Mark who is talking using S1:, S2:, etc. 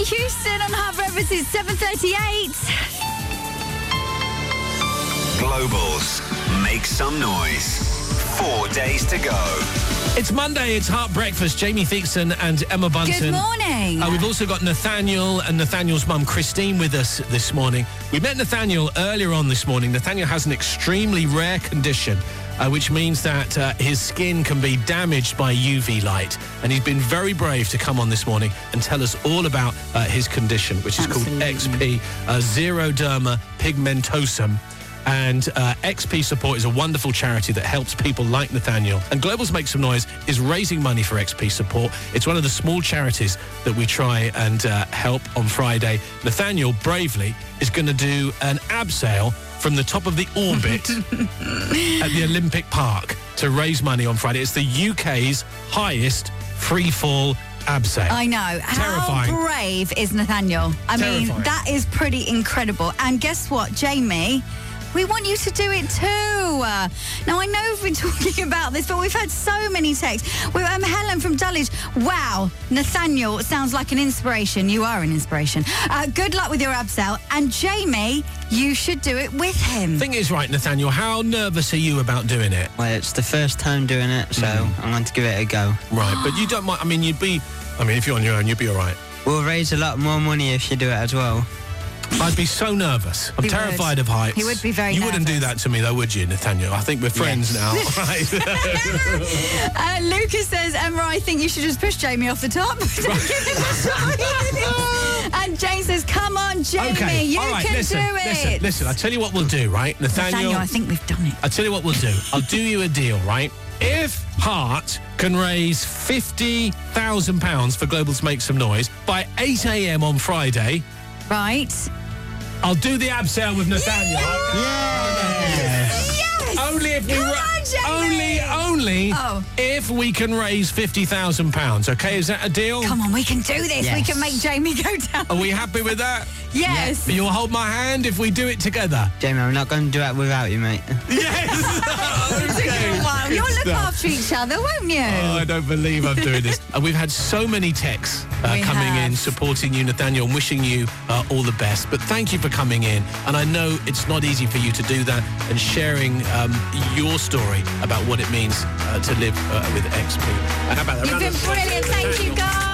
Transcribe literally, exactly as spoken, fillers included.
S1: Houston on Hard Breakfast. It's seven thirty-eight.
S2: Global's Make Some Noise. Four days to go.
S3: It's Monday, it's Heart Breakfast. Jamie Theakson and Emma Bunton.
S1: Good morning.
S3: Uh, we've also got Nathaniel and Nathaniel's mum, Christine, with us this morning. We met Nathaniel earlier on this morning. Nathaniel has an extremely rare condition, uh, which means that uh, his skin can be damaged by U V light. And he's been very brave to come on this morning and tell us all about uh, his condition, which is
S1: Absolutely.
S3: called X P, uh, xeroderma pigmentosum. And uh, X P Support is a wonderful charity that helps people like Nathaniel. And Global's Make Some Noise is raising money for X P Support. It's one of the small charities that we try and uh, help on Friday. Nathaniel, bravely, is going to do an abseil from the top of the orbit at the Olympic Park to raise money on Friday. It's the U K's highest free-fall abseil.
S1: I know.
S3: Terrifying.
S1: How brave is Nathaniel? I
S3: Terrifying.
S1: mean, that is pretty incredible. And guess what, Jamie? We want you to do it too. Uh, now, I know we've been talking about this, but we've had so many texts. We, um, Helen from Dulwich. Wow, Nathaniel sounds like an inspiration. You are an inspiration. Uh, good luck with your abseil. And Jamie, you should do it with him.
S3: Thing is, right, Nathaniel, how nervous are you about doing it?
S4: Well, it's the first time doing it, so
S3: Mm.
S4: I'm going to give it a go.
S3: Right, but you don't mind, I mean, you'd be, I mean, if you're on your own, you'd be all right.
S4: We'll raise a lot more money if you do it as well.
S3: I'd be so nervous. I'm
S1: He
S3: terrified
S1: would.
S3: of heights.
S1: He would be very
S3: You wouldn't do
S1: nervous.
S3: that to me, though, would you, Nathaniel? I think we're friends
S4: Yes.
S3: now. Right.
S1: Uh, Lucas says, Emma, I think you should just push Jamie off the top. Give him a shot. And Jane says, come on, Jamie,
S3: Okay,
S1: you
S3: all right,
S1: can
S3: listen,
S1: do it.
S3: listen, listen. I'll tell you what we'll do, right? Nathaniel,
S1: Nathaniel, I think we've done it.
S3: I'll tell you what we'll do. I'll do you a deal, right? If Heart can raise fifty thousand pounds for Global's Make Some Noise by eight a.m. on Friday,
S1: Right.
S3: I'll do the abseil with Nathaniel.
S1: Yes!
S3: Only if we
S1: Come
S3: ra-
S1: on, Jamie!
S3: only only
S1: Oh.
S3: if we can raise fifty thousand pounds. Okay, is that a deal?
S1: Come on, we can do this. We
S4: Yes.
S1: can make Jamie go down.
S3: Are we happy with that?
S1: Yes.
S3: You'll hold my hand if we do it together.
S4: Jamie, I'm not going to do it without you, mate.
S3: Yes. Okay.
S1: Well, you'll
S3: Good
S1: look
S3: stuff.
S1: after each other, won't you?
S3: Oh, I don't believe I'm doing this. Uh, we've had so many texts uh,
S1: We
S3: coming
S1: have.
S3: in, supporting you, Nathaniel, and wishing you uh, all the best. But thank you for coming in. And I know it's not easy for you to do that and sharing um, your story about what it means uh, to live uh, with X P. How about that?
S1: You've
S3: Round
S1: been
S3: of-
S1: brilliant. Thank you, guys.